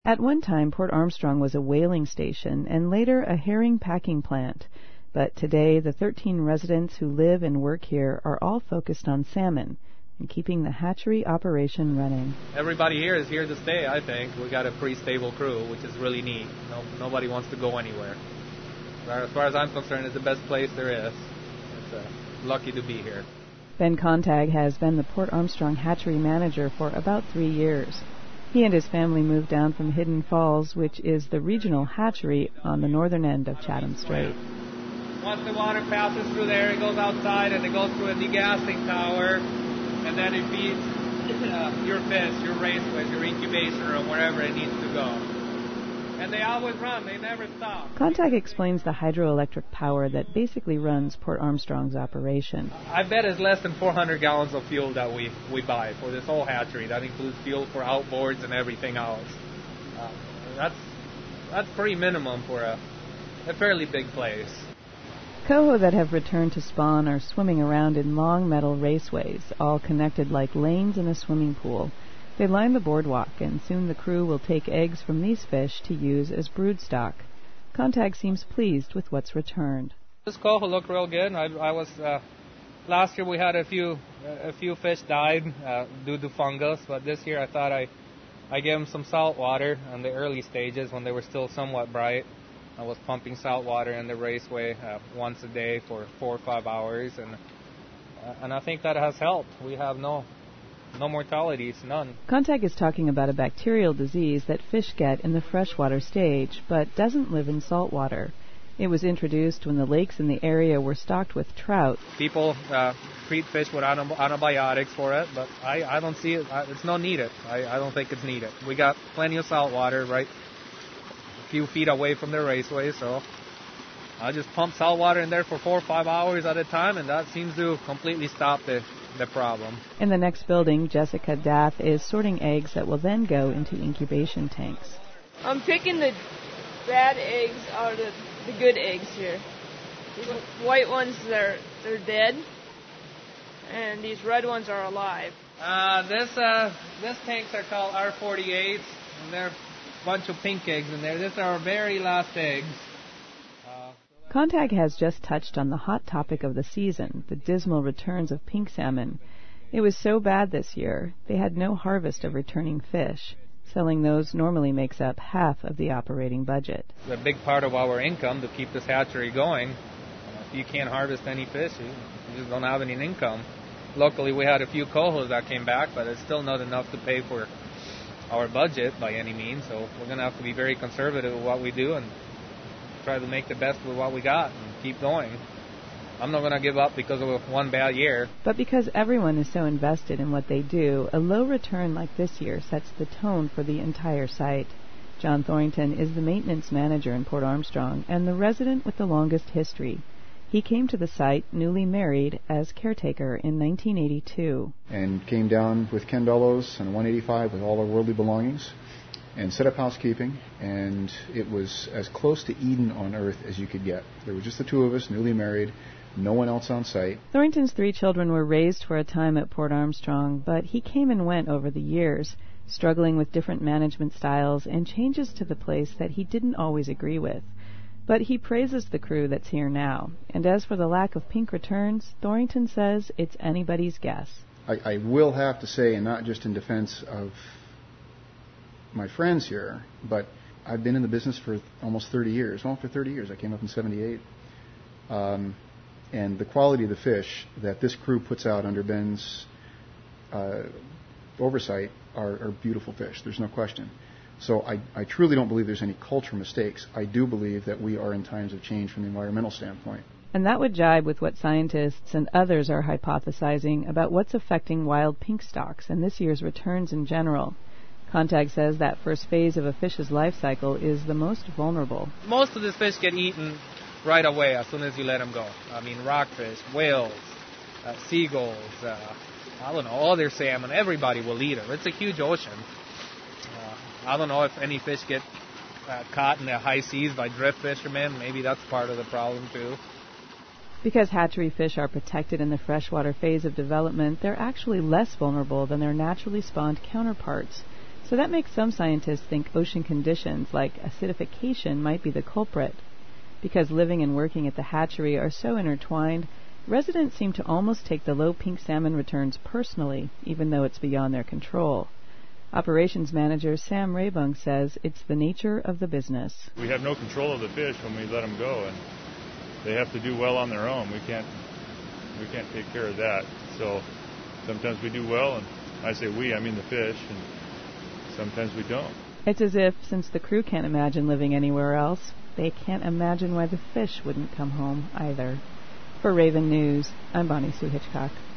At one time, Port Armstrong was a whaling station and later a herring packing plant. But today, the 13 residents who live and work here are all focused on salmon and keeping the hatchery operation running. Everybody here is here to stay, I think. We got a pretty stable crew, which is really neat. Nobody wants to go anywhere. As far as I'm concerned, it's the best place there is. It's lucky to be here. Ben Contag has been the Port Armstrong hatchery manager for about 3 years. He and his family moved down from Hidden Falls, which is the regional hatchery on the northern end of Chatham Strait. Once the water passes through there, it goes outside and it goes through a degassing tower, and then it feeds your fish, your raceways, your incubation room, wherever it needs to go. And they always run, they never stop. Contag explains the hydroelectric power that basically runs Port Armstrong's operation. I bet it's less than 400 gallons of fuel that we buy for this whole hatchery. That includes fuel for outboards and everything else. That's pretty minimum for a fairly big place. Coho that have returned to spawn are swimming around in long metal raceways, all connected like lanes in a swimming pool. They line the boardwalk, and soon the crew will take eggs from these fish to use as broodstock. Contag seems pleased with what's returned. This coho looked real good. Last year we had a few fish died due to fungus, but this year I thought I gave them some salt water in the early stages when they were still somewhat bright. I was pumping salt water in the raceway once a day for 4 or 5 hours, and I think that has helped. We have no mortalities, none. Contag is talking about a bacterial disease that fish get in the freshwater stage, but doesn't live in saltwater. It was introduced when the lakes in the area were stocked with trout. People treat fish with antibiotics for it, but I don't see it. It's not needed. I don't think it's needed. We got plenty of salt water right a few feet away from the raceway, so I just pump salt water in there for 4 or 5 hours at a time, and that seems to completely stop the problem. In the next building, Jessica Dath is sorting eggs that will then go into incubation tanks. I'm picking the bad eggs out of the good eggs here. These white ones, they're dead, and these red ones are alive. This tanks are called R48s, and they're a bunch of pink eggs in there. These are our very last eggs. Contag has just touched on the hot topic of the season, the dismal returns of pink salmon. It was so bad this year, they had no harvest of returning fish. Selling those normally makes up half of the operating budget. It's a big part of our income to keep this hatchery going. If you can't harvest any fish, you just don't have any income. Luckily, we had a few cohos that came back, but it's still not enough to pay for our budget by any means, so we're going to have to be very conservative with what we do and try to make the best with what we got and keep going. I'm not going to give up because of one bad year. But because everyone is so invested in what they do, a low return like this year sets the tone for the entire site. John Thorrington is the maintenance manager in Port Armstrong and the resident with the longest history. He came to the site, newly married, as caretaker in 1982. And came down with Ken Bellows and a 185 with all our worldly belongings and set up housekeeping, and it was as close to Eden on earth as you could get. There were just the two of us, newly married, no one else on site. Thorrington's 3 children were raised for a time at Port Armstrong, but he came and went over the years, struggling with different management styles and changes to the place that he didn't always agree with. But he praises the crew that's here now, and as for the lack of pink returns, Thorrington says it's anybody's guess. I will have to say, and not just in defense of my friends here, but I've been in the business for almost 30 years. Well, for 30 years. I came up in 78. And the quality of the fish that this crew puts out under Ben's oversight are beautiful fish. There's no question. So I truly don't believe there's any cultural mistakes. I do believe that we are in times of change from the environmental standpoint. And that would jibe with what scientists and others are hypothesizing about what's affecting wild pink stocks and this year's returns in general. Contag says that first phase of a fish's life cycle is the most vulnerable. Most of these fish get eaten right away as soon as you let them go. I mean, rockfish, whales, seagulls, other salmon. Everybody will eat them. It's a huge ocean. I don't know if any fish get caught in the high seas by drift fishermen. Maybe that's part of the problem, too. Because hatchery fish are protected in the freshwater phase of development, they're actually less vulnerable than their naturally spawned counterparts. So that makes some scientists think ocean conditions like acidification might be the culprit. Because living and working at the hatchery are so intertwined, residents seem to almost take the low pink salmon returns personally, even though it's beyond their control. Operations manager Sam Raybung says it's the nature of the business. We have no control of the fish when we let them go, and they have to do well on their own. We can't take care of that. So sometimes we do well, and I say we, I mean the fish, and sometimes we don't. It's as if, since the crew can't imagine living anywhere else, they can't imagine why the fish wouldn't come home either. For Raven News, I'm Bonnie Sue Hitchcock.